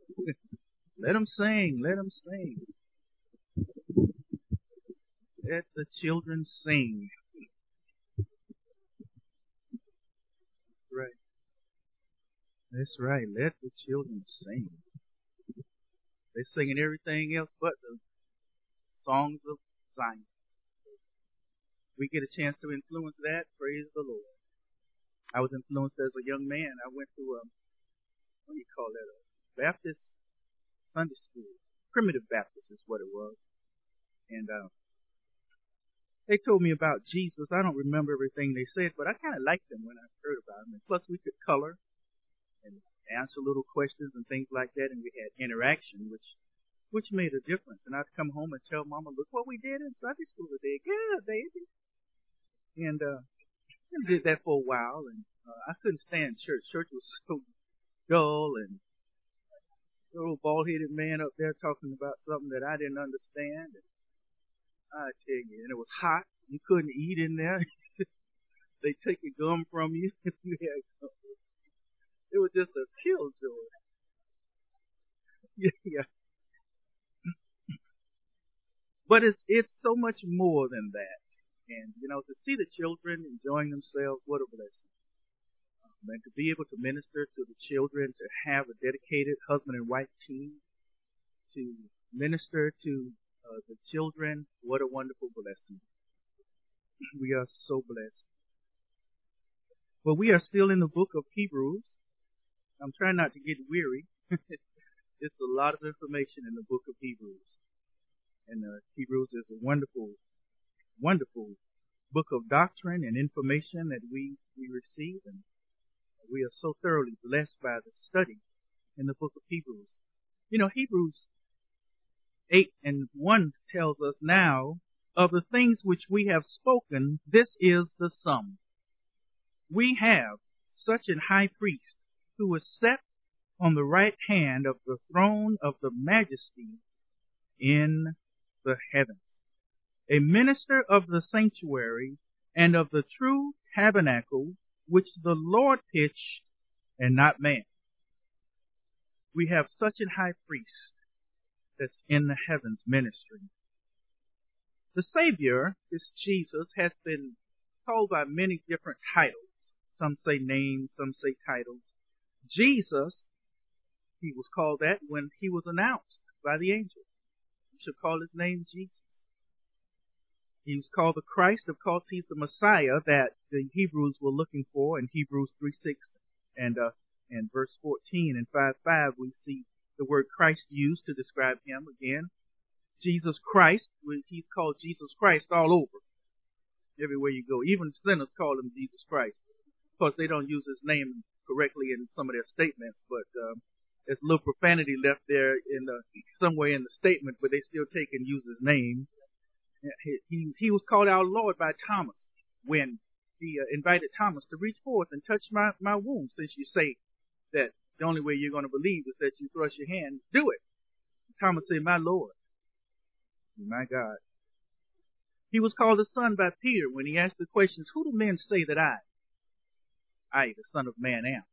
Let them sing. Let them sing. Let the children sing. That's right. That's right. Let the children sing. They're singing everything else but the songs of Zion. We get a chance to influence that. Praise the Lord. I was influenced as a young man. I went to what do you call that? A Baptist Sunday school. Primitive Baptist is what it was. And they told me about Jesus. I don't remember everything they said, but I kind of liked them when I heard about him. And plus, we could color and answer little questions and things like that, and we had interaction, which made a difference. And I'd come home and tell Mama, "Look what we did in Sunday school today." Yeah, baby. And I did that for a while, and I couldn't stand church. Church was so dull, and a little bald-headed man up there talking about something that I didn't understand. And I tell you, and it was hot. You couldn't eat in there. They take your gum from you. It was just a killjoy. Yeah. But it's so much more than that. And, to see the children enjoying themselves, what a blessing. And to be able to minister to the children, to have a dedicated husband and wife team, to minister to the children, what a wonderful blessing. We are so blessed. Well, we are still in the book of Hebrews. I'm trying not to get weary. It's a lot of information in the book of Hebrews. And Hebrews is a wonderful, wonderful book of doctrine and information that we receive. And we are so thoroughly blessed by the study in the book of Hebrews. Hebrews 8:1 tells us, "Now, of the things which we have spoken, this is the sum. We have such an high priest who is set on the right hand of the throne of the majesty in the heavens, a minister of the sanctuary and of the true tabernacle which the Lord pitched and not man." We have such a high priest that's in the heavens ministering. The Savior, this Jesus, has been called by many different titles. Some say names, some say titles. Jesus, he was called that when he was announced by the angel. You should call his name Jesus. He was called the Christ, of course. He's the Messiah that the Hebrews were looking for in Hebrews 3:6 and verse 14 and 5:5. We see the word Christ used to describe him again. Jesus Christ, he's called Jesus Christ all over. Everywhere you go. Even sinners call him Jesus Christ. Of course, they don't use his name correctly in some of their statements, but there's a little profanity left there somewhere in the statement, but they still take and use his name. He was called our Lord by Thomas when he invited Thomas to reach forth and touch my wound, since you say that the only way you're going to believe is that you thrust your hand. Do it. Thomas said, "My Lord, my God." He was called the Son by Peter when he asked the questions, "Who do men say that I, the Son of Man, am?"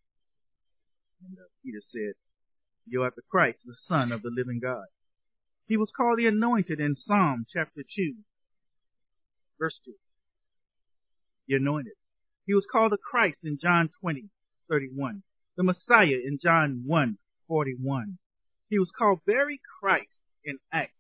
And Peter said, "You are the Christ, the Son of the living God." He was called the Anointed in Psalm chapter 2, verse 2. The Anointed. He was called the Christ in John 20:31. The Messiah in John 1:41. He was called very Christ in Acts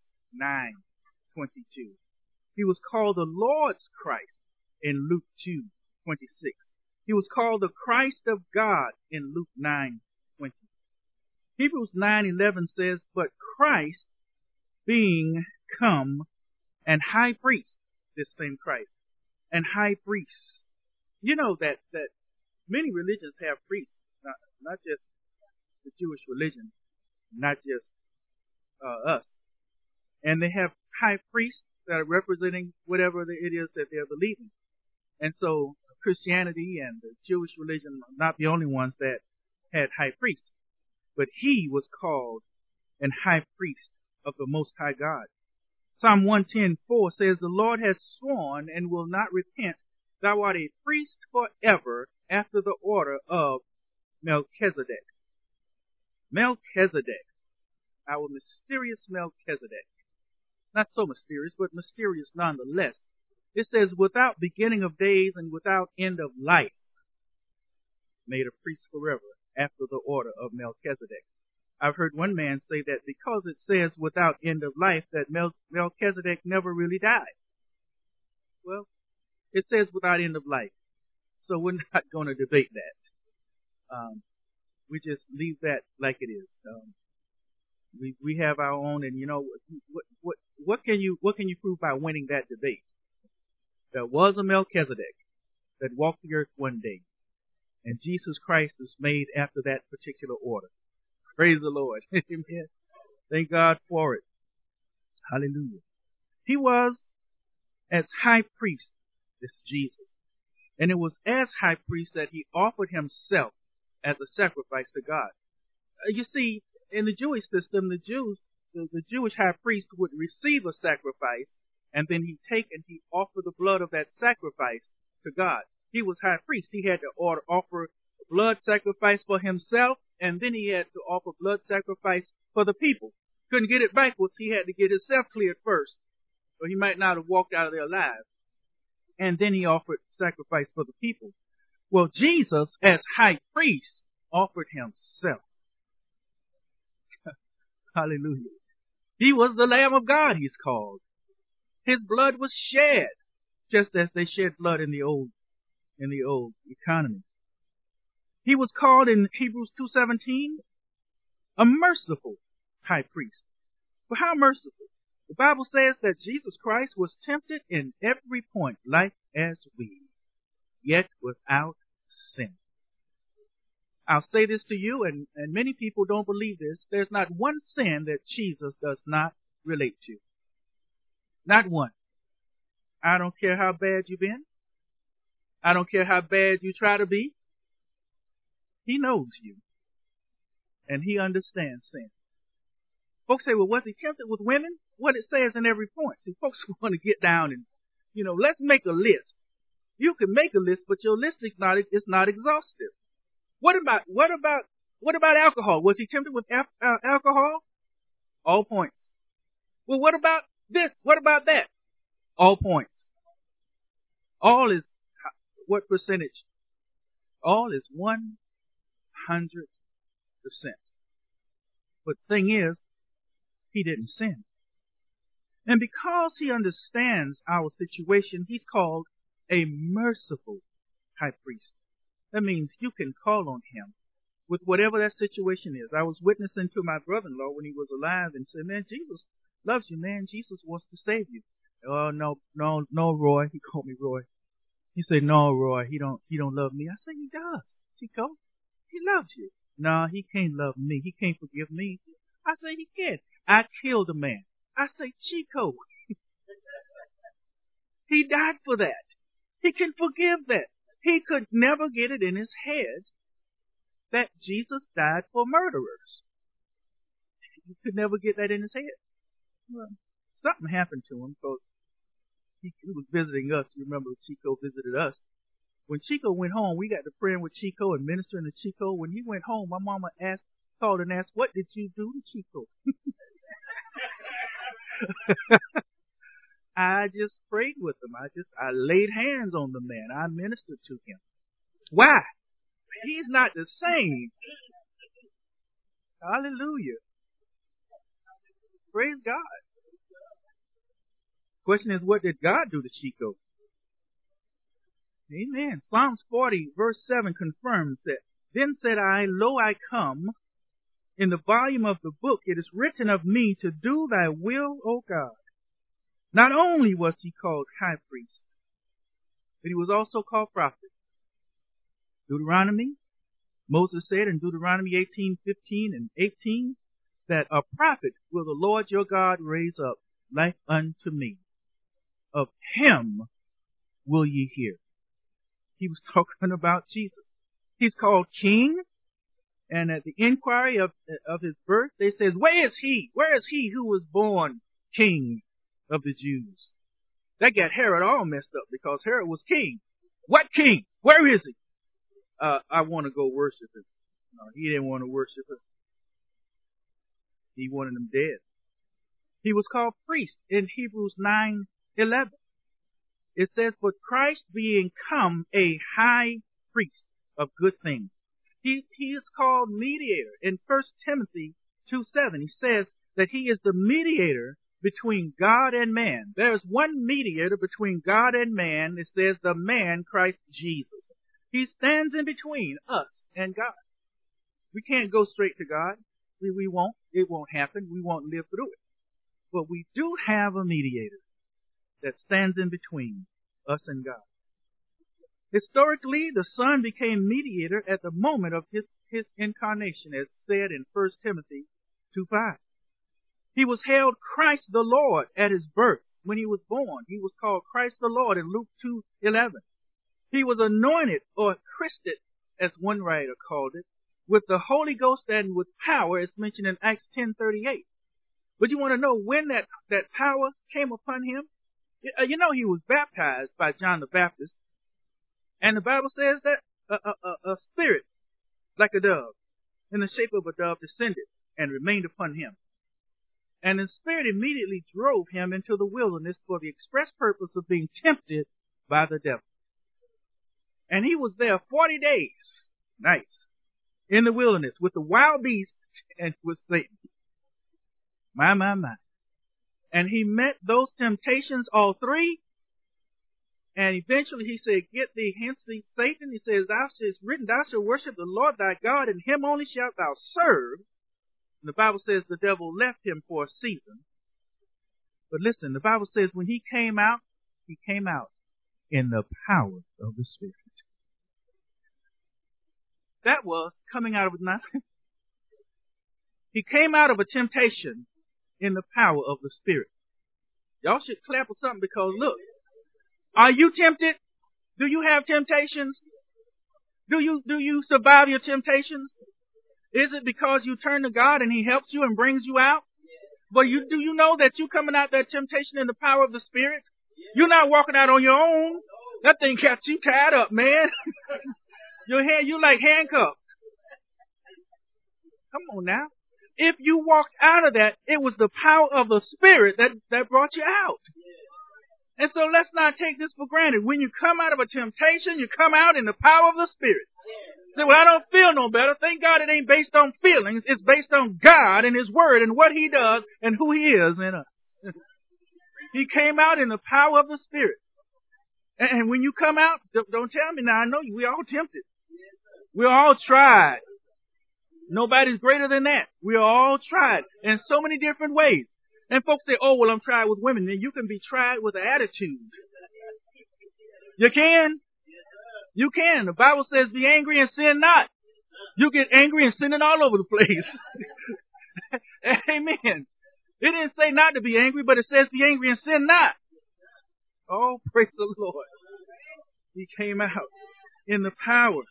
9:22. He was called the Lord's Christ in Luke 2:26. He was called the Christ of God in Luke 9:20. Hebrews 9:11 says, "But Christ being come and high priest," this same Christ, "and high priest." You know that many religions have priests, not just the Jewish religion, not just us. And they have high priests that are representing whatever it is that they're believing. And so Christianity and the Jewish religion are not the only ones that had high priests. But he was called an high priest of the Most High God. Psalm 110:4 says, "The Lord has sworn and will not repent. Thou art a priest forever after the order of Melchizedek." Melchizedek, our mysterious Melchizedek. Not so mysterious, but mysterious nonetheless. It says, without beginning of days and without end of life, made a priest forever after the order of Melchizedek. I've heard one man say that because it says without end of life, that Melchizedek never really died. Well, it says without end of life. So we're not going to debate that. We just leave that like it is. We have our own, and what can you prove by winning that debate? There was a Melchizedek that walked the earth one day, and Jesus Christ is made after that particular order. Praise the Lord. Amen. Thank God for it. Hallelujah. He was as high priest, this Jesus. And it was as high priest that he offered himself as a sacrifice to God. You see, in the Jewish system, the Jewish high priest would receive a sacrifice, and then he'd take and he'd offer the blood of that sacrifice to God. He was high priest. He had to offer blood sacrifice for himself, and then he had to offer blood sacrifice for the people. Couldn't get it backwards. He had to get himself cleared first, or he might not have walked out of there alive. And then he offered sacrifice for the people. Well, Jesus, as high priest, offered himself. Hallelujah. He was the Lamb of God, he's called. His blood was shed, just as they shed blood in the old economy. He was called in Hebrews 2:17 a merciful high priest. But how merciful? The Bible says that Jesus Christ was tempted in every point like as we, yet without sin. I'll say this to you, and many people don't believe this. There's not one sin that Jesus does not relate to. Not one. I don't care how bad you've been. I don't care how bad you try to be. He knows you. And he understands sin. Folks say, well, was he tempted with women? What it says in every point. See, folks want to get down and, let's make a list. You can make a list, but your list is not exhaustive. What about alcohol? Was he tempted with alcohol? All points. Well, what about this? What about that? All points. All is, what percentage? All is 100%. But the thing is, he didn't sin. And because he understands our situation, he's called a merciful high priest. That means you can call on him with whatever that situation is. I was witnessing to my brother-in-law when he was alive and said, man, Jesus loves you, man. Jesus wants to save you. Oh, no, Roy. He called me Roy. He said, no, Roy, he don't love me. I said, he does, Chico. He loves you. No, he can't love me. He can't forgive me. I said, he can. I killed a man. I say, Chico, he died for that. He can forgive that. He could never get it in his head that Jesus died for murderers. He could never get that in his head. Well, something happened to him because he was visiting us. You remember Chico visited us. When Chico went home, we got to praying with Chico and ministering to Chico. When he went home, my mama called and asked, what did you do to Chico? I just prayed with him. I laid hands on the man. I ministered to him. Why? He's not the same. Hallelujah. Praise God. Question is, what did God do to Chico? Amen. Psalms 40 verse 7 confirms that. Then said I, lo, I come. In the volume of the book it is written of me to do thy will, O God. Not only was he called high priest, but he was also called prophet. Deuteronomy, Moses said in Deuteronomy 18:15 and 18, that a prophet will the Lord your God raise up like unto me. Of him will ye hear. He was talking about Jesus. He's called king. And at the inquiry of his birth, they said, where is he? Where is he who was born king of the Jews? That got Herod all messed up because Herod was king. What king? Where is he? I want to go worship him. No, he didn't want to worship him. He wanted them dead. He was called priest in Hebrews 9:11. It says, but Christ being come a high priest of good things. He is called mediator. In 1 Timothy 2:7, he says that he is the mediator between God and man. There is one mediator between God and man. It says the man, Christ Jesus. He stands in between us and God. We can't go straight to God. We won't. It won't happen. We won't live through it. But we do have a mediator that stands in between us and God. Historically, the Son became mediator at the moment of his incarnation, as said in 1 Timothy 2:5. He was hailed Christ the Lord at his birth. When he was born, he was called Christ the Lord in Luke 2:11. He was anointed or christed, as one writer called it, with the Holy Ghost and with power, as mentioned in Acts 10:38. But you want to know when that power came upon him? You know, he was baptized by John the Baptist. And the Bible says that a spirit like a dove, in the shape of a dove, descended and remained upon him. And the Spirit immediately drove him into the wilderness for the express purpose of being tempted by the devil. And he was there 40 days, nights, in the wilderness with the wild beasts and with Satan. My. And he met those temptations, all three. And eventually he said, get thee hence, thee Satan. He says, it's written, thou shalt worship the Lord thy God, and him only shalt thou serve. And the Bible says the devil left him for a season. But listen, the Bible says when he came out in the power of the Spirit. That was coming out of nothing. He came out of a temptation in the power of the Spirit. Y'all should clap or something, because look, are you tempted? Do you have temptations? Do you survive your temptations? Is it because you turn to God and He helps you and brings you out? But do you know that you coming out that temptation in the power of the Spirit? You're not walking out on your own. That thing got you tied up, man. You like handcuffed. Come on now. If you walked out of that, it was the power of the Spirit that brought you out. And so let's not take this for granted. When you come out of a temptation, you come out in the power of the Spirit. Say, well, I don't feel no better. Thank God it ain't based on feelings. It's based on God and His Word and what He does and who He is in us. He came out in the power of the Spirit. And when you come out, don't tell me now. I know we all tempted. We're all tried. Nobody's greater than that. We're all tried in so many different ways. And folks say, oh, well, I'm tried with women. Then you can be tried with an attitude. You can. You can. The Bible says be angry and sin not. You get angry and sinning all over the place. Amen. It didn't say not to be angry, but it says be angry and sin not. Oh, praise the Lord. He came out in the power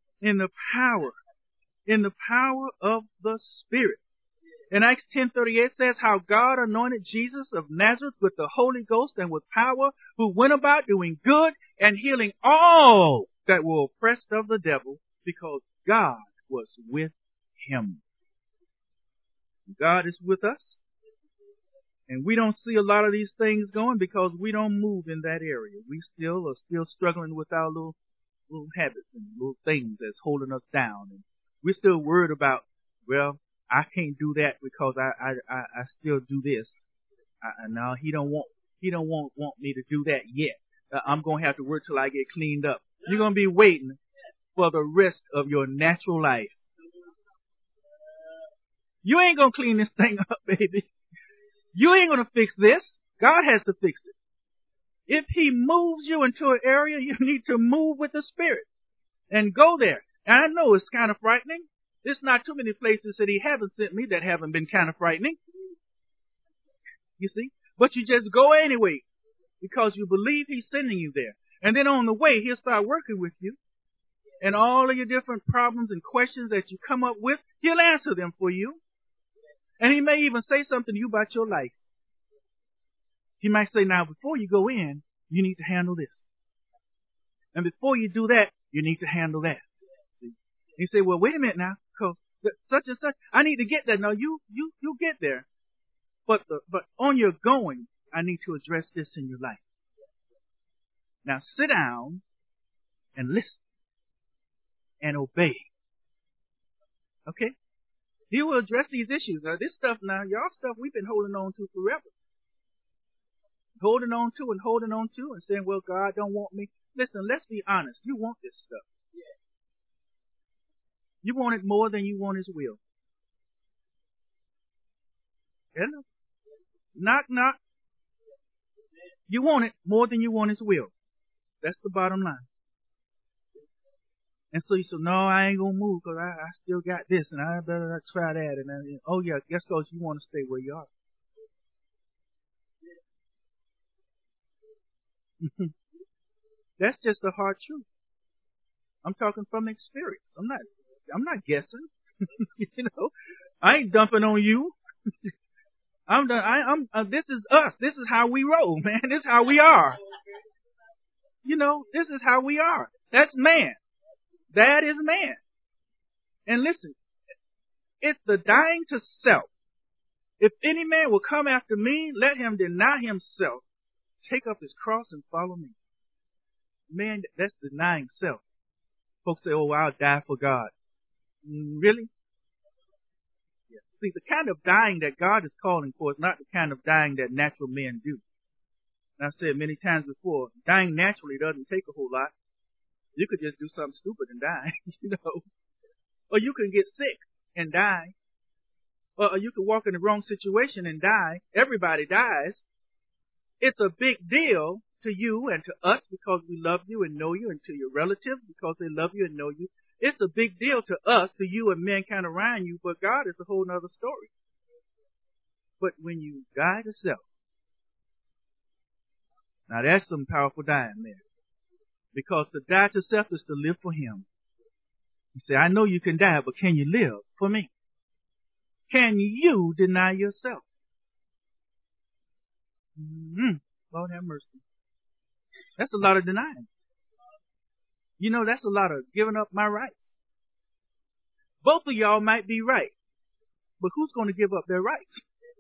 of the Spirit. In Acts 10:38 says how God anointed Jesus of Nazareth with the Holy Ghost and with power, who went about doing good and healing all that were oppressed of the devil, because God was with him. God is with us. And we don't see a lot of these things going because we don't move in that area. We are still struggling with our little habits and little things that's holding us down. And we're still worried about, well, I can't do that because I still do this. No, He don't want me to do that yet. I'm going to have to work till I get cleaned up. You're going to be waiting for the rest of your natural life. You ain't going to clean this thing up, baby. You ain't going to fix this. God has to fix it. If He moves you into an area, you need to move with the Spirit and go there. And I know it's kind of frightening. There's not too many places that He haven't sent me that haven't been kind of frightening. You see? But you just go anyway because you believe He's sending you there. And then on the way, He'll start working with you. And all of your different problems and questions that you come up with, He'll answer them for you. And He may even say something to you about your life. He might say, now, before you go in, you need to handle this. And before you do that, you need to handle that. See? You say, well, wait a minute now, because such and such, I need to get that. No, you get there. But on your going, I need to address this in your life. Now sit down and listen and obey. Okay? He will address these issues. Now this stuff now, y'all stuff we've been holding on to forever. Holding on to and saying, well, God don't want me. Listen, let's be honest. You want this stuff. You want it more than you want His will. Hello? Knock, knock. You want it more than you want His will. That's the bottom line. And so you say, no, I ain't going to move because I still got this and I better try that. And oh yeah, guess what? You want to stay where you are. That's just the hard truth. I'm talking from experience. I'm not guessing. You know, I ain't dumping on you. This is us. This is how we roll, man. This is how we are. You know, this is how we are. That's man. That is man. And listen, it's the dying to self. If any man will come after me, let him deny himself, take up his cross and follow me. Man, that's denying self. Folks say, oh, I'll die for God. Really? Yeah. See, the kind of dying that God is calling for is not the kind of dying that natural men do. And I've said many times before, dying naturally doesn't take a whole lot. You could just do something stupid and die, you know. Or you can get sick and die. Or you could walk in the wrong situation and die. Everybody dies. It's a big deal to you and to us because we love you and know you, and to your relatives because they love you and know you. It's a big deal to us, to you and mankind around you, but God is a whole other story. But when you die to self, now that's some powerful dying there. Because to die to self is to live for Him. You say, I know you can die, but can you live for me? Can you deny yourself? Lord have mercy. That's a lot of denying. You know, that's a lot of giving up my rights. Both of y'all might be right, but who's going to give up their rights?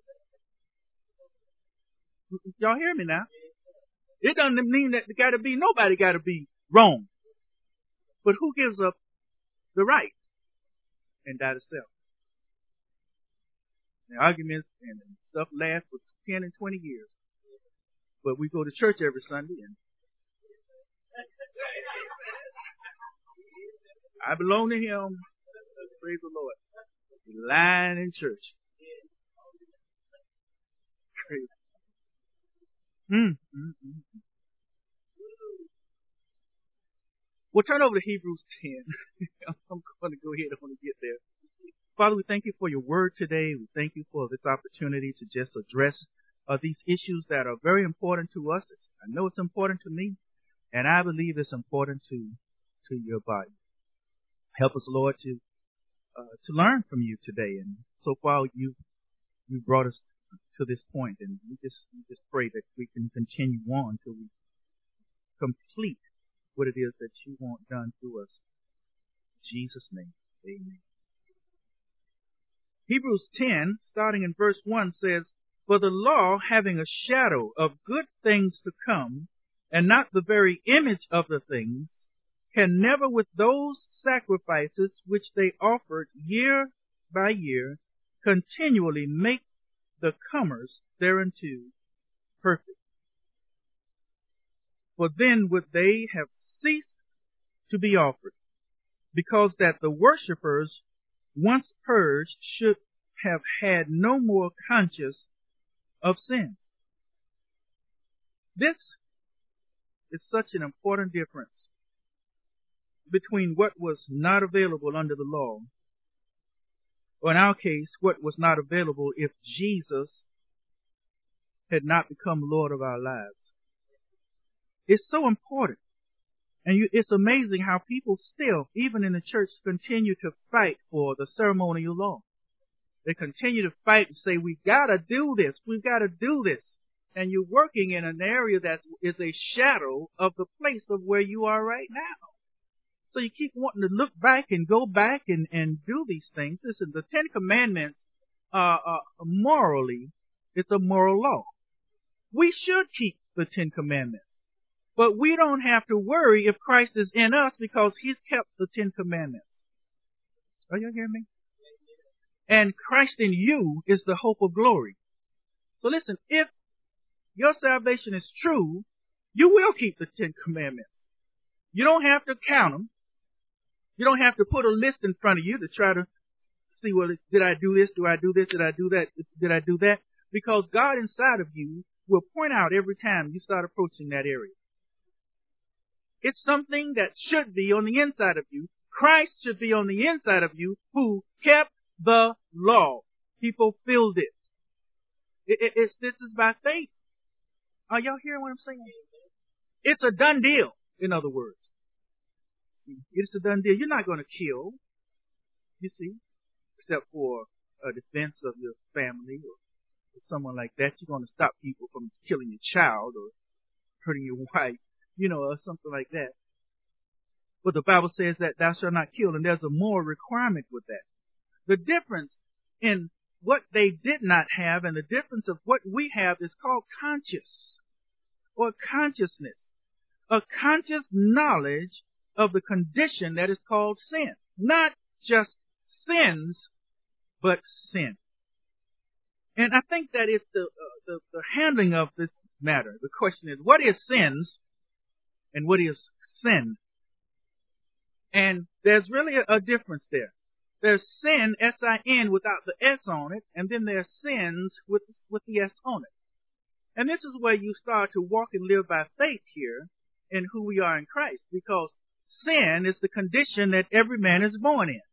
Y'all hear me now? It doesn't mean that nobody got to be wrong. But who gives up the right and die to self? The arguments and stuff last for 10 and 20 years. But we go to church every Sunday and I belong to Him. Praise the Lord. Lying in church. Praise. Well, turn over to Hebrews 10. I'm going to go ahead. I want to get there. Father, we thank you for your word today. We thank you for this opportunity to just address these issues that are very important to us. I know it's important to me, and I believe it's important to your body. Help us, Lord, to learn from you today. And so far, you brought us to this point, and we just pray that we can continue on till we complete what it is that you want done through us. In Jesus' name, amen. Hebrews 10, starting in verse 1, says, For the law, having a shadow of good things to come, and not the very image of the things, can never with those sacrifices which they offered year by year continually make the comers thereunto perfect. For then would they have ceased to be offered, because that the worshippers, once purged, should have had no more conscience of sin. This is such an important difference between what was not available under the law, or in our case, what was not available if Jesus had not become Lord of our lives. It's so important. And it's amazing how people still, even in the church, continue to fight for the ceremonial law. They continue to fight and say, we've got to do this. We've got to do this. And you're working in an area that is a shadow of the place of where you are right now. So you keep wanting to look back and go back and do these things. Listen, the Ten Commandments morally, it's a moral law. We should keep the Ten Commandments. But we don't have to worry if Christ is in us because He's kept the Ten Commandments. Are you hearing me? And Christ in you is the hope of glory. So listen, if your salvation is true, you will keep the Ten Commandments. You don't have to count them. You don't have to put a list in front of you to try to see, well, did I do this? Do I do this? Did I do that? Did I do that? Because God inside of you will point out every time you start approaching that area. It's something that should be on the inside of you. Christ should be on the inside of you, who kept the law. He fulfilled it. This is by faith. Are y'all hearing what I'm saying? It's a done deal, in other words. It's a done deal. You're not going to kill, you see, except for a defense of your family or someone like that. You're going to stop people from killing your child or hurting your wife, or something like that. But the Bible says that thou shalt not kill, and there's a moral requirement with that. The difference in what they did not have and the difference of what we have is called conscious or consciousness. A conscious knowledge of the condition that is called sin. Not just sins, but sin. And I think that it's the handling of this matter. The question is, what is sins and what is sin? And there's really a difference there. There's sin, S-I-N, without the S on it, and then there's sins with the S on it. And this is where you start to walk and live by faith here in who we are in Christ, because sin is the condition that every man is born in.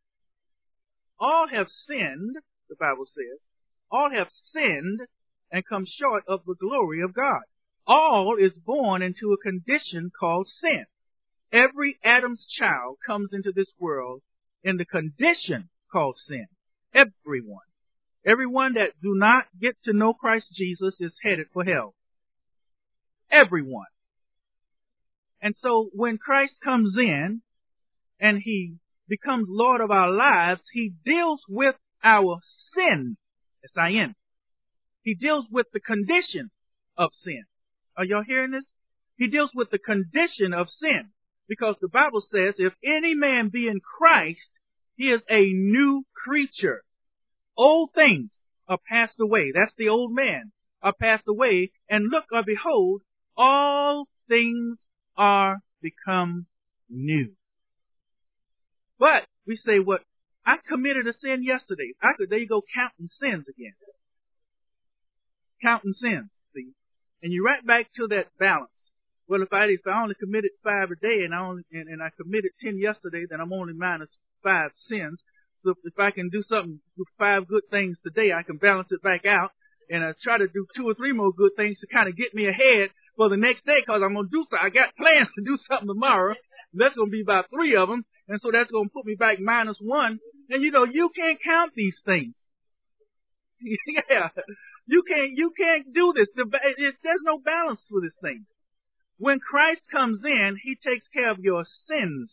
All have sinned, the Bible says. All have sinned and come short of the glory of God. All is born into a condition called sin. Every Adam's child comes into this world in the condition called sin. Everyone. Everyone that do not get to know Christ Jesus is headed for hell. Everyone. And so when Christ comes in and He becomes Lord of our lives, He deals with our sin. S-I-N. He deals with the condition of sin. Are y'all hearing this? He deals with the condition of sin. Because the Bible says, if any man be in Christ, he is a new creature. Old things are passed away. That's the old man are passed away. And look or behold, all things are become new. But we say, what? I committed a sin yesterday. There you go, counting sins again. Counting sins, see? And you're right back to that balance. Well, if I only committed 5 a day and I committed 10 yesterday, then I'm only minus 5 sins. So if I can do something with 5 good things today, I can balance it back out. And I try to do 2 or 3 more good things to kind of get me ahead for the next day, because I'm going to do something. I got plans to do something tomorrow. That's going to be about 3 of them. And so that's going to put me back minus 1. And you can't count these things. Yeah. You can't do this. There's no balance for this thing. When Christ comes in, He takes care of your sins.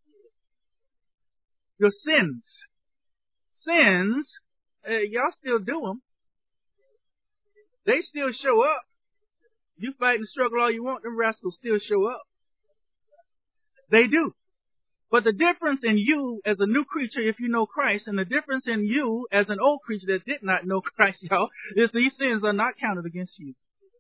Your sins. Sins, y'all still do them. They still show up. You fight and struggle all you want, them rascals still show up. They do. But the difference in you as a new creature, if you know Christ, and the difference in you as an old creature that did not know Christ, y'all, is these sins are not counted against you.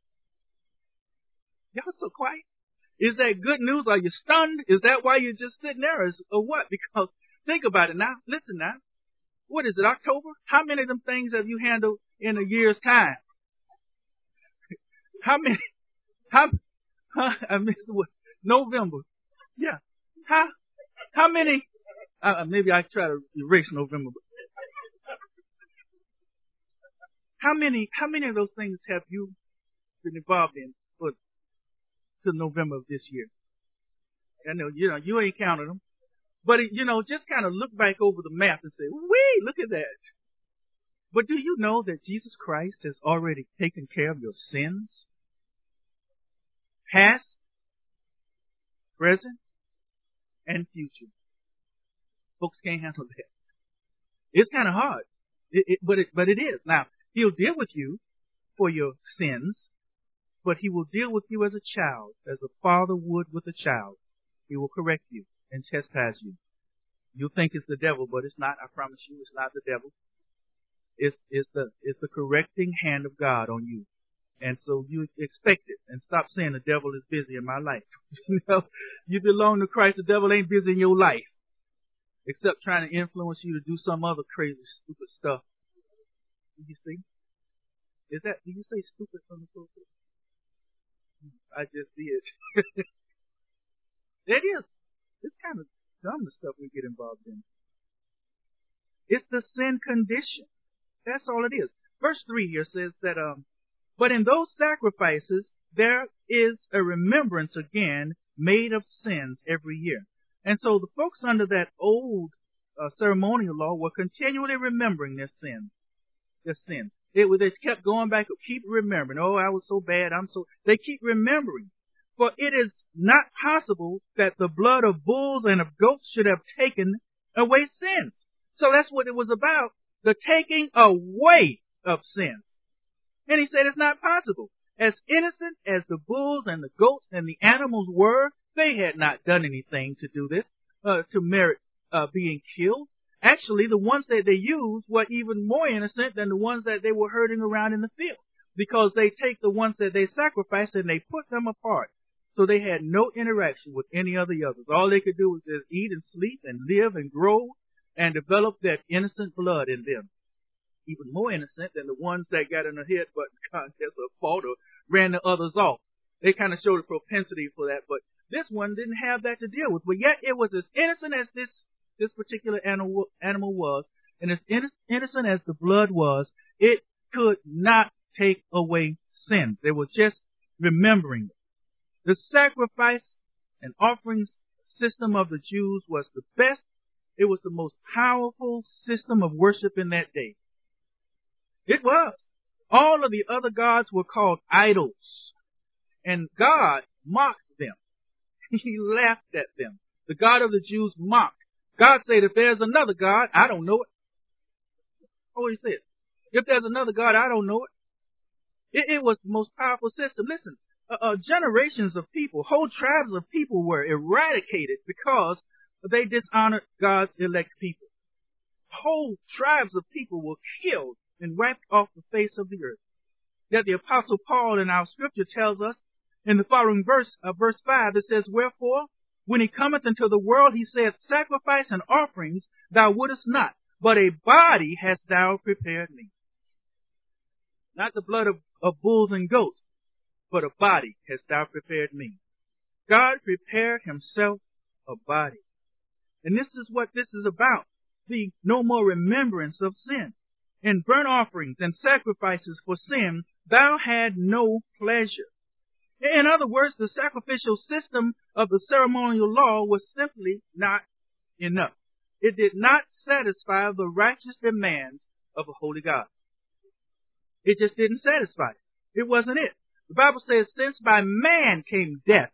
Y'all so quiet. Is that good news? Are you stunned? Is that why you're just sitting there, or what? Because think about it now. Listen now. What is it, October? How many of them things have you handled in a year's time? How many? I missed the word. November. Yeah. How many? Maybe I try to erase November. How many of those things have you been involved in to November of this year? I know, you ain't counted them. But, just kind of look back over the map and say, wee, look at that. But do you know that Jesus Christ has already taken care of your sins? Past, present, and future. Folks can't handle that. It's kind of hard. But it is. Now, he'll deal with you for your sins, but he will deal with you as a child, as a father would with a child. He will correct you and chastise you. You'll think it's the devil, but it's not. I promise you, it's not the devil. It's the correcting hand of God on you. And so you expect it, and stop saying the devil is busy in my life. You belong to Christ. The devil ain't busy in your life, except trying to influence you to do some other crazy, stupid stuff. You see? Do you say stupid from the pulpit? I just did. It is. It's kind of dumb, the stuff we get involved in. It's the sin condition. That's all it is. Verse 3 here says that, but in those sacrifices, there is a remembrance again made of sins every year. And so the folks under that old ceremonial law were continually remembering their sins. They kept going back, keep remembering. Oh, I was so bad. They keep remembering. For it is not possible that the blood of bulls and of goats should have taken away sins. So that's what it was about, the taking away of sins. And he said it's not possible. As innocent as the bulls and the goats and the animals were, they had not done anything to do this, to merit being killed. Actually, the ones that they used were even more innocent than the ones that they were herding around in the field, because they take the ones that they sacrificed and they put them apart. So they had no interaction with any of the others. All they could do was just eat and sleep and live and grow and develop that innocent blood in them. Even more innocent than the ones that got in a headbutting contest or fought or ran the others off. They kind of showed a propensity for that, but this one didn't have that to deal with. But yet it was as innocent as this particular animal was, and as innocent as the blood was, it could not take away sin. They were just remembering it. The sacrifice and offerings system of the Jews was the best. It was the most powerful system of worship in that day. It was. All of the other gods were called idols, and God mocked them. He laughed at them. The God of the Jews mocked. God said, if there's another God, I don't know it. Oh, he said, if there's another God, I don't know it. It was the most powerful system. Listen, generations of people, whole tribes of people were eradicated because they dishonored God's elect people. Whole tribes of people were killed and wiped off the face of the earth. Yet the Apostle Paul in our scripture tells us in the following verse 5, it says, wherefore, when he cometh into the world, he saith, sacrifice and offerings thou wouldest not, but a body hast thou prepared me. Not the blood of bulls and goats, but a body hast thou prepared me. God prepared himself a body. And this is what this is about. The no more remembrance of sin. In burnt offerings and sacrifices for sin, thou had no pleasure. In other words, the sacrificial system of the ceremonial law was simply not enough. It did not satisfy the righteous demands of a holy God. It just didn't satisfy it. It wasn't it. The Bible says, since by man came death,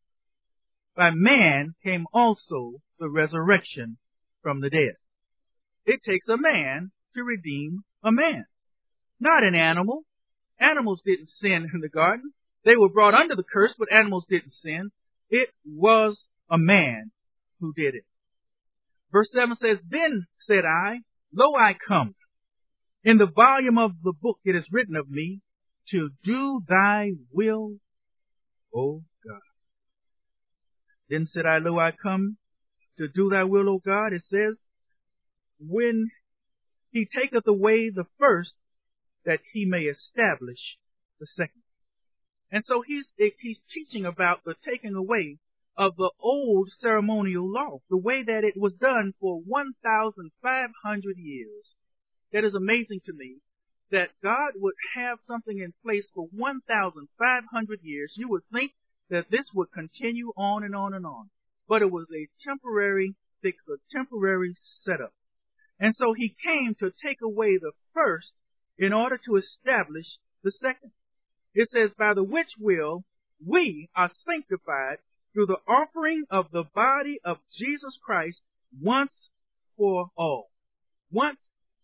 by man came also the resurrection from the dead. It takes a man to redeem a man, not an animal. Animals didn't sin in the garden. They were brought under the curse, but animals didn't sin. It was a man who did it. Verse 7 says, then said I, lo, I come. In the volume of the book it is written of me, to do thy will, O God. Then said I, lo, I come to do thy will, O God. It says, when he taketh away the first, that he may establish the second. And so he's teaching about the taking away of the old ceremonial law, the way that it was done for 1,500 years. That is amazing to me, that God would have something in place for 1,500 years. You would think that this would continue on and on and on. But it was a temporary fix, a temporary setup. And so he came to take away the first in order to establish the second. It says, by the which will we are sanctified through the offering of the body of Jesus Christ once for all. Once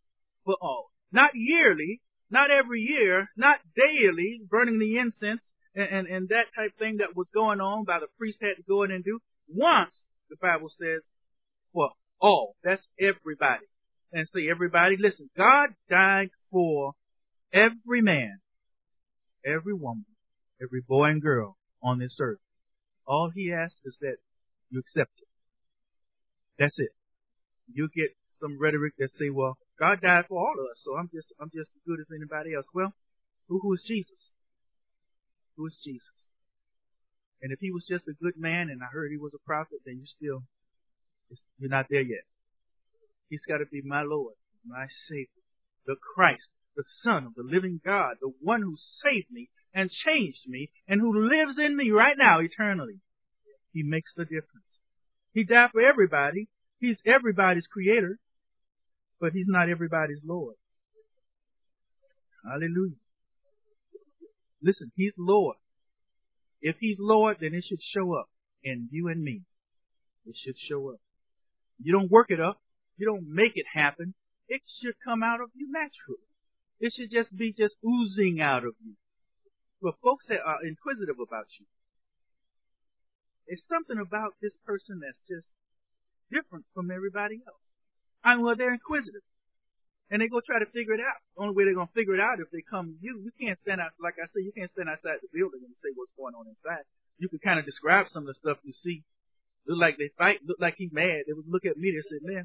for all. Not yearly, not every year, not daily, burning the incense and that type thing that was going on by the priest had to go in and do. Once, the Bible says, for all. That's everybody. And say, everybody, listen, God died for every man, every woman, every boy and girl on this earth. All he asks is that you accept it. That's it. You get some rhetoric that say, well, God died for all of us, so I'm just as good as anybody else. Well, who is Jesus? Who is Jesus? And if he was just a good man and I heard he was a prophet, then you're not there yet. He's got to be my Lord, my Savior, the Christ, the Son of the living God, the one who saved me and changed me and who lives in me right now eternally. He makes the difference. He died for everybody. He's everybody's creator, but he's not everybody's Lord. Hallelujah. Listen, he's Lord. If he's Lord, then it should show up in you and me. It should show up. You don't work it up. You don't make it happen. It should come out of you naturally. It should just be oozing out of you. But folks that are inquisitive about you, there's something about this person that's just different from everybody else. Well, they're inquisitive. And they go try to figure it out. The only way they're going to figure it out if they come to you. You can't stand out, like I said, you can't stand outside the building and say what's going on inside. You can kind of describe some of the stuff you see. Look like they fight, look like he's mad. They would look at me and say, man,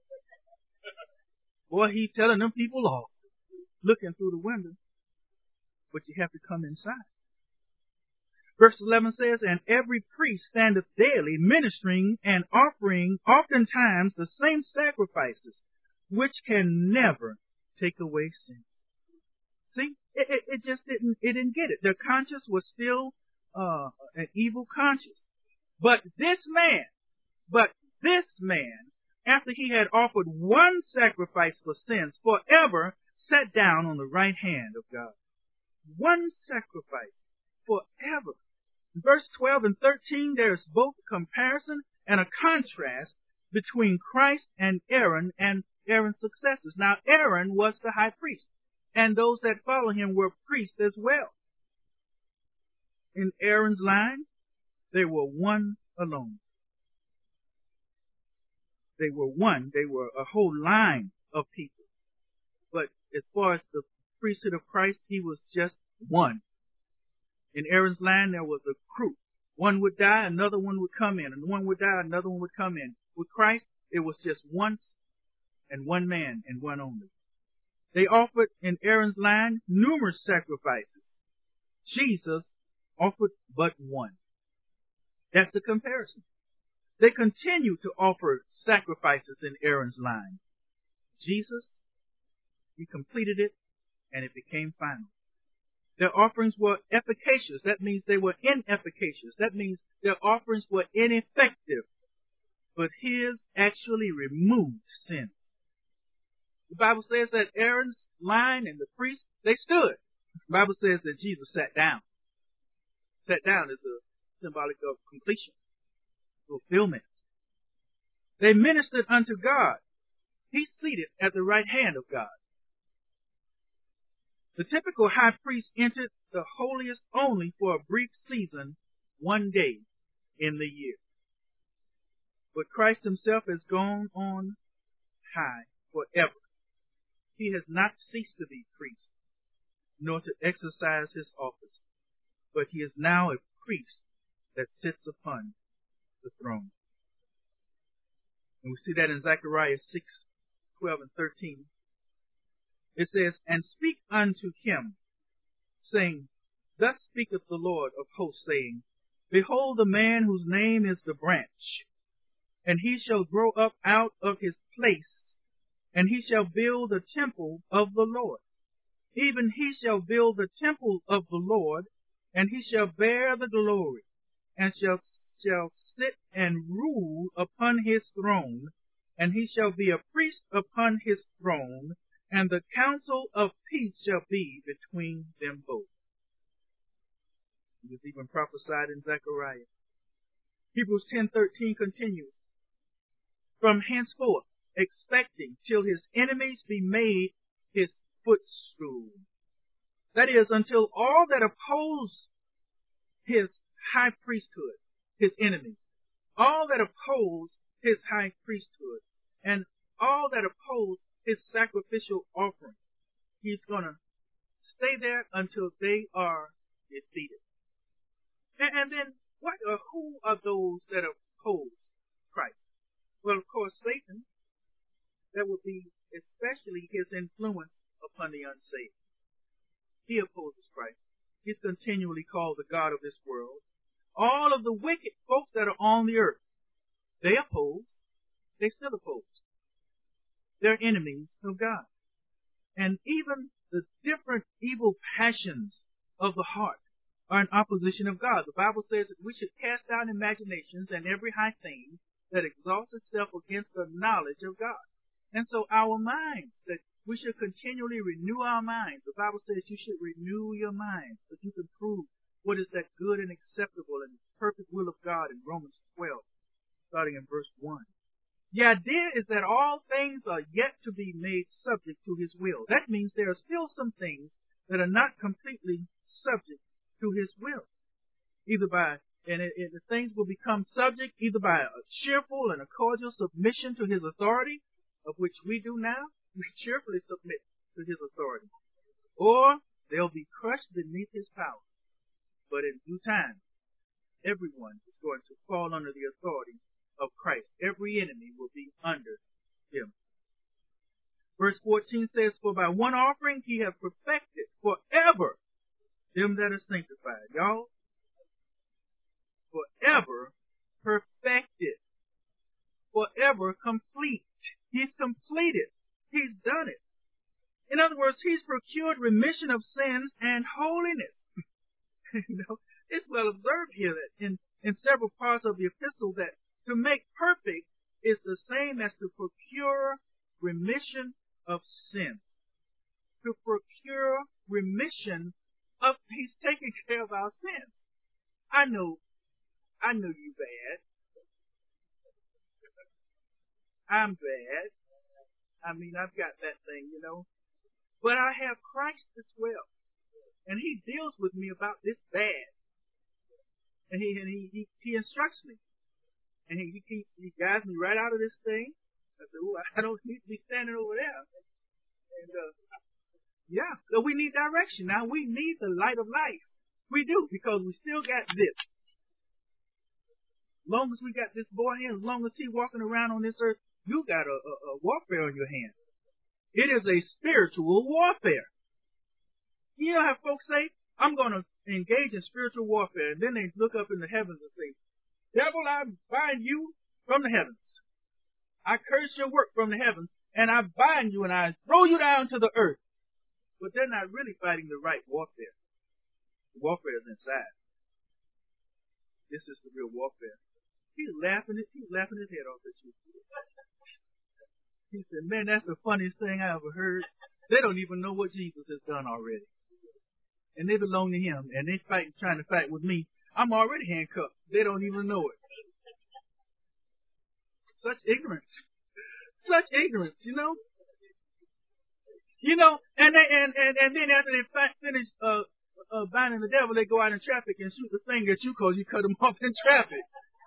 boy, he's telling them people off. Looking through the window. But you have to come inside. Verse 11 says, and every priest standeth daily ministering and offering oftentimes the same sacrifices, which can never take away sin. See, it just didn't get it. Their conscience was still an evil conscience. But this man, after he had offered one sacrifice for sins forever, sat down on the right hand of God. One sacrifice forever. In verse 12 and 13, there's both comparison and a contrast between Christ and Aaron's successors. Now, Aaron was the high priest, and those that follow him were priests as well. In Aaron's line, they were one alone. They were one. They were a whole line of people. But as far as the priesthood of Christ, he was just one. In Aaron's line, there was a crew. One would die, another one would come in. And one would die, another one would come in. With Christ, it was just once and one man and one only. They offered in Aaron's line numerous sacrifices. Jesus offered but one. That's the comparison. They continue to offer sacrifices in Aaron's line. Jesus, he completed it and it became final. Their offerings were efficacious. That means they were inefficacious. That means their offerings were ineffective. But his actually removed sin. The Bible says that Aaron's line and the priests, they stood. The Bible says that Jesus sat down. Sat down is a symbolic of completion, fulfillment. They ministered unto God. He's seated at the right hand of God. The typical high priest entered the holiest only for a brief season, one day in the year. But Christ himself has gone on high forever. He has not ceased to be priest, nor to exercise his office, but he is now a priest that sits upon the throne. And we see that in Zechariah 6:12 and 13. It says, and speak unto him, saying, thus speaketh the Lord of hosts, saying, behold, the man whose name is the branch, and he shall grow up out of his place, and he shall build the temple of the Lord. Even he shall build the temple of the Lord, and he shall bear the glory, and shall sit and rule upon his throne, and he shall be a priest upon his throne, and the counsel of peace shall be between them both. It was even prophesied in Zechariah. Hebrews 10:13 continues, from henceforth expecting till his enemies be made footstool. That is, until all that oppose his high priesthood, his enemies, all that oppose his high priesthood, and all that oppose his sacrificial offering, he's going to stay there until they are defeated. And then who are those that oppose Christ? Well, of course, Satan. That would be especially his influence upon the unsaved. He opposes Christ. He's continually called the God of this world. All of the wicked folks that are on the earth, they oppose. They still oppose. They're enemies of God. And even the different evil passions of the heart are in opposition of God. The Bible says that we should cast down imaginations and every high thing that exalts itself against the knowledge of God. And so our minds, that we should continually renew our minds. The Bible says you should renew your mind so you can prove what is that good and acceptable and perfect will of God in Romans 12, starting in verse 1. The idea is that all things are yet to be made subject to His will. That means there are still some things that are not completely subject to His will. The things will become subject either by a cheerful and a cordial submission to His authority, of which we do now. We cheerfully submit to His authority. Or they'll be crushed beneath His power. But in due time, everyone is going to fall under the authority of Christ. Every enemy will be under Him. Verse 14 says, "For by one offering He hath perfected forever them that are sanctified." Y'all, forever perfected. Forever complete. He's completed. He's done it. In other words, He's procured remission of sins and holiness. It's well observed here that in several parts of the epistle that to make perfect is the same as to procure remission of sin. To procure remission of, He's taking care of our sins. I know you bad. I'm bad. I've got that thing, But I have Christ as well. And He deals with me about this bad. And He instructs me. And He guides me right out of this thing. I said, I don't need to be standing over there. And, so we need direction. Now we need the light of life. We do, because we still got this. As long as we got this boy here, as long as He walking around on this earth, you got a warfare on your hands. It is a spiritual warfare. You know how folks say, I'm going to engage in spiritual warfare, and then they look up in the heavens and say, "Devil, I bind you from the heavens. I curse your work from the heavens, and I bind you and I throw you down to the earth." But they're not really fighting the right warfare. The warfare is inside. This is the real warfare. He's laughing his head off at you. He said, "Man, that's the funniest thing I ever heard. They don't even know what Jesus has done already. And they belong to Him. And they trying to fight with me. I'm already handcuffed. They don't even know it." Such ignorance. Such ignorance, And then after they finish binding the devil, they go out in traffic and shoot the thing at you because you cut them off in traffic.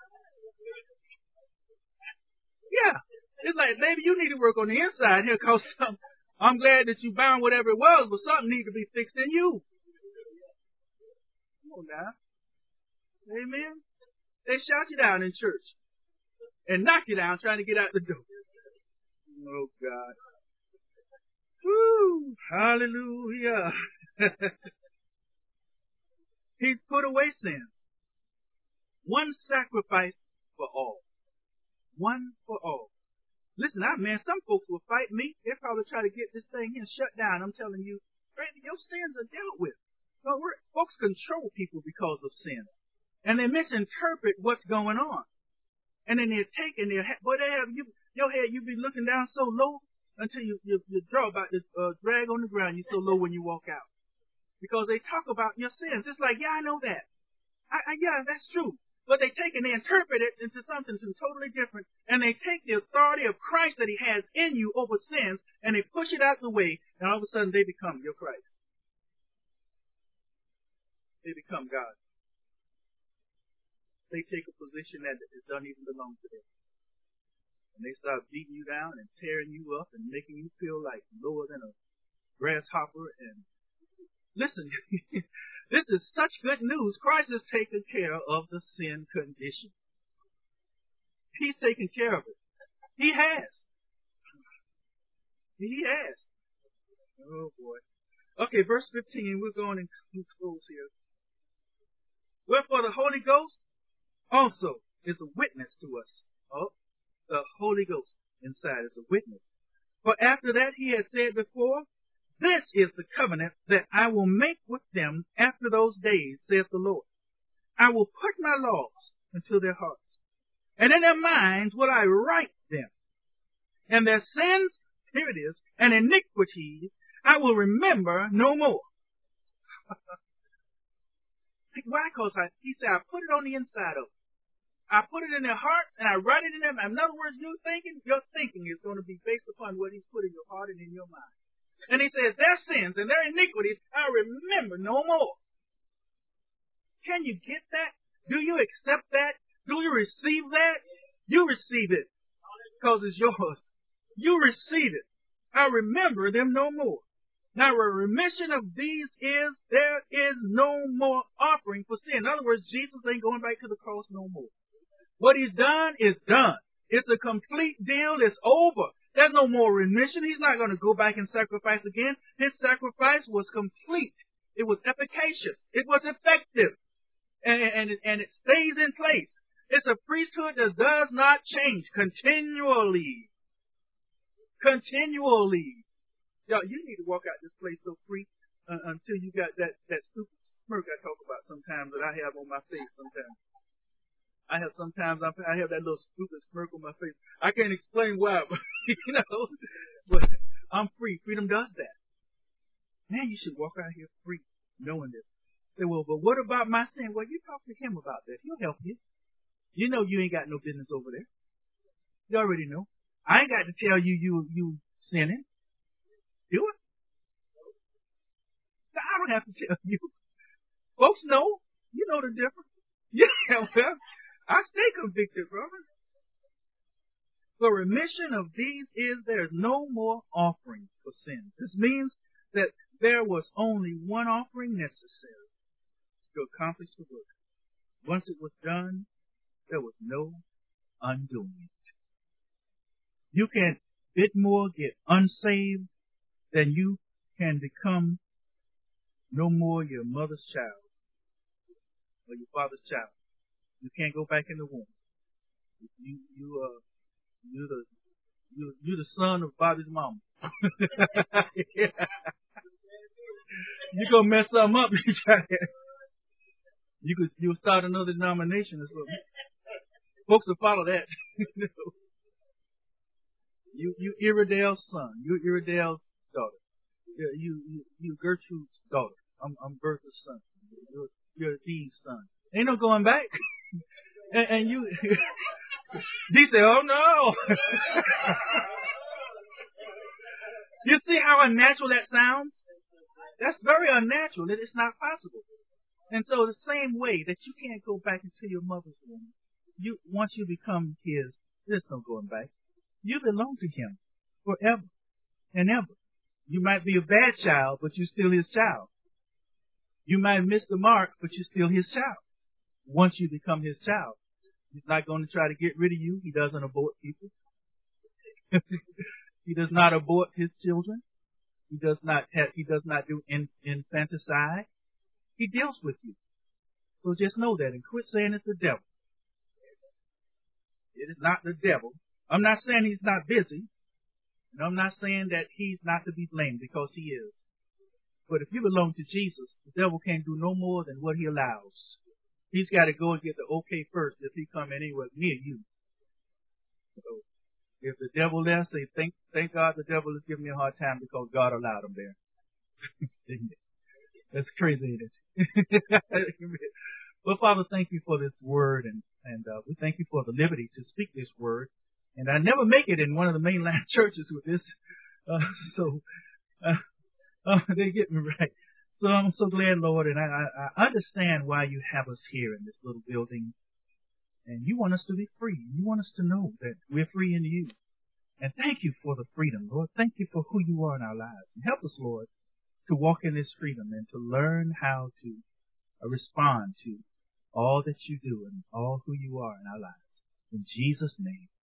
Yeah. It's like, maybe you need to work on the inside here, because I'm glad that you bound whatever it was, but something needs to be fixed in you. Come on now. Amen. They shout you down in church and knock you down trying to get out the door. Oh, God. Woo! Hallelujah. He's put away sin. One sacrifice for all. One for all. Listen, some folks will fight me. They'll probably try to get this thing here shut down. I'm telling you, your sins are dealt with. Folks control people because of sin. And they misinterpret what's going on. And then they're taking your head, you be looking down so low until your jaw about to drag on the ground. You're so low when you walk out. Because they talk about your sins. It's like, yeah, I know that. Yeah, that's true. But they take and they interpret it into something totally different, and they take the authority of Christ that he has in you over sins, and they push it out the way, and all of a sudden they become your Christ. They become God. They take a position that doesn't even belong to them. And they start beating you down and tearing you up and making you feel like lower than a grasshopper. And listen, this is such good news. Christ has taken care of the sin condition. He's taken care of it. He has. He has. Oh boy. Okay, verse 15. We're going to close here. Wherefore the Holy Ghost also is a witness to us. Oh, the Holy Ghost inside is a witness. For after that he had said before, this is the covenant that I will make with them after those days, saith the Lord. I will put my laws into their hearts, and in their minds will I write them. And their sins, here it is, and iniquities I will remember no more. Why? Because he said, I put it on the inside of them. I put it in their hearts, and I write it in them. In other words, your thinking is going to be based upon what he's put in your heart and in your mind. And he says, their sins and their iniquities I remember no more. Can you get that? Do you accept that? Do you receive that? You receive it because it's yours. You receive it. I remember them no more. Now, a remission of these is, there is no more offering for sin. In other words, Jesus ain't going back to the cross no more. What he's done is done. It's a complete deal. It's over. There's no more remission. He's not going to go back and sacrifice again. His sacrifice was complete. It was efficacious. It was effective. And it stays in place. It's a priesthood that does not change continually. Continually. Yo, you need to walk out this place so free until you got that stupid smirk I talk about sometimes that I have on my face sometimes. I have that little stupid smirk on my face. I can't explain why, but, but I'm free. Freedom does that. Man, you should walk out here free knowing this. Say, well, but what about my sin? Well, you talk to him about that. He'll help you. You know you ain't got no business over there. You already know. I ain't got to tell you sinning. Do it. I don't have to tell you. Folks know. You know the difference. Yeah, well, I stay convicted, brother. The remission of these is there is no more offering for sin. This means that there was only one offering necessary to accomplish the work. Once it was done, there was no undoing it. You can bit more get unsaved than you can become no more your mother's child or your father's child. You can't go back in the womb. You're the son of Bobby's mama. Yeah. You gonna mess something up. You'll start another denomination or something. Folks will follow that. You Iredale's son. You Iredale's daughter. You Gertrude's daughter. I'm Bertha's son. You're Dee's son. Ain't no going back. and you, Dee say, oh no. You see how unnatural that sounds? That's very unnatural. It's not possible. And so the same way that you can't go back into your mother's womb, once you become his, there's no going back. You belong to him forever and ever. You might be a bad child, but you're still his child. You might miss the mark, but you're still his child. Once you become his child, he's not going to try to get rid of you. He doesn't abort people. He does not abort his children. He does not do infanticide. He deals with you. So just know that and quit saying it's the devil. It is not the devil. I'm not saying he's not busy. And I'm not saying that he's not to be blamed, because he is. But if you belong to Jesus, the devil can't do no more than what he allows. He's got to go and get the okay first if he come anywhere near you. So if the devil there, say, thank God the devil is giving me a hard time because God allowed him there. That's crazy, isn't it? Well, Father, thank you for this word, and we thank you for the liberty to speak this word. And I never make it in one of the mainline churches with this, uh, so they get me right. So I'm so glad, Lord, and I understand why you have us here in this little building. And you want us to be free. You want us to know that we're free in you. And thank you for the freedom, Lord. Thank you for who you are in our lives. And help us, Lord, to walk in this freedom and to learn how to respond to all that you do and all who you are in our lives. In Jesus' name.